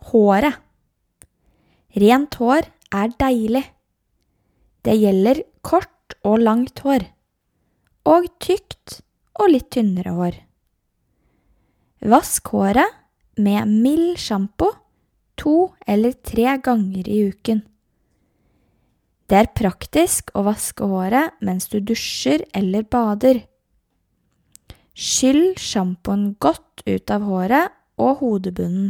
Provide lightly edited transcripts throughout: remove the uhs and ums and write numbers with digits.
Håret. Rent hår deilig. Det gjelder kort og langt hår, og tykt og litt tynnere hår. Vask håret med mild shampoo 2 eller 3 ganger i uken. Det praktisk å vaske håret mens du dusjer eller bader. Skyll shampooen godt ut av håret og hodebunnen.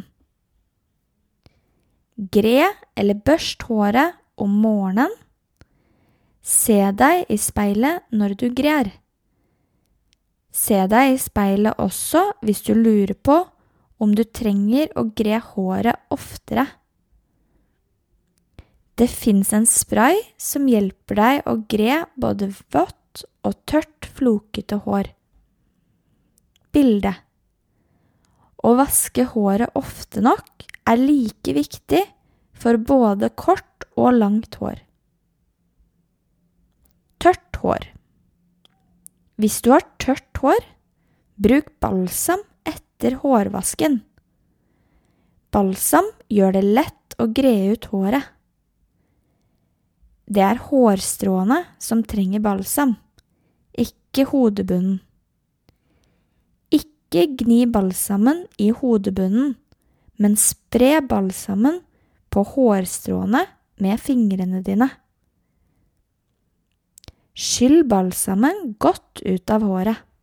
Gre eller børst håret om morgenen. Se deg i speilet når du grer. Se deg i speilet også hvis du lurer på om du trenger å gre håret oftere. Det finnes en spray som hjelper deg å gre både vått og tørt flokete hår. Bilde. Å vaske håret ofte nok like viktig for både kort og langt hår. Tørt hår. Hvis du har tørt hår, bruk balsam etter hårvasken. Balsam gjør det lett å gre ut håret. Det hårstråene som trenger balsam, ikke hodebunnen. Ikke gni balsamen i hodebunnen, men spre balsamen på hårstråene med fingrene dine. Skyll balsamen godt ut av håret.